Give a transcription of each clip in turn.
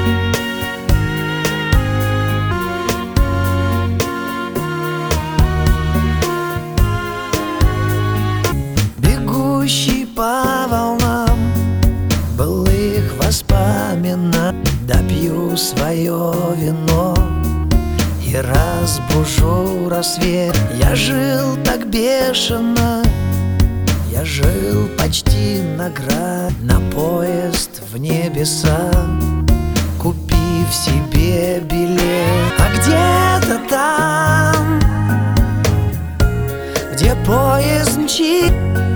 Бегущий по волнам былых воспоминаний, допью свое вино и разбужу рассвет. Я жил так бешено, я жил почти на грани, на поезд в небеса, купив себе билет. А где-то там, где поезд мчит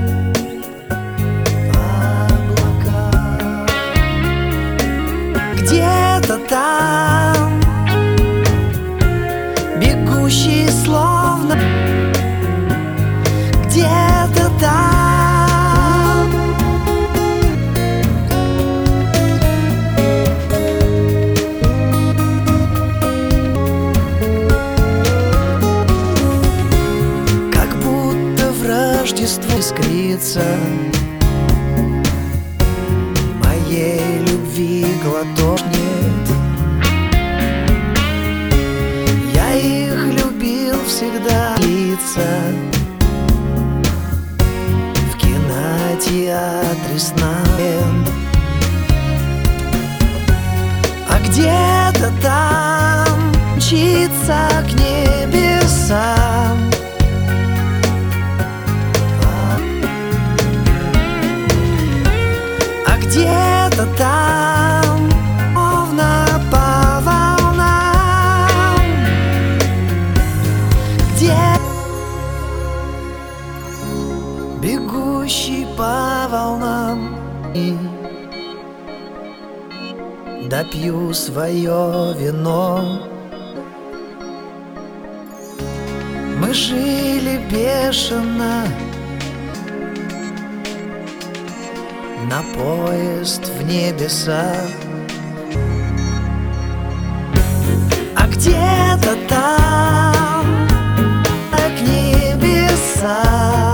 облака, где-то там, бегущий словно, где-то там. Как будто в Рождество искрится моей любви глоток нет. Я их любил всегда, лица в кинотеатре сна. А где-то там мчится к небесам, а где-то там, словно по волнам, где бегущий по волнам, и допью свое вино. Мы жили бешено, на поезд в небеса, а где-то там к небесам.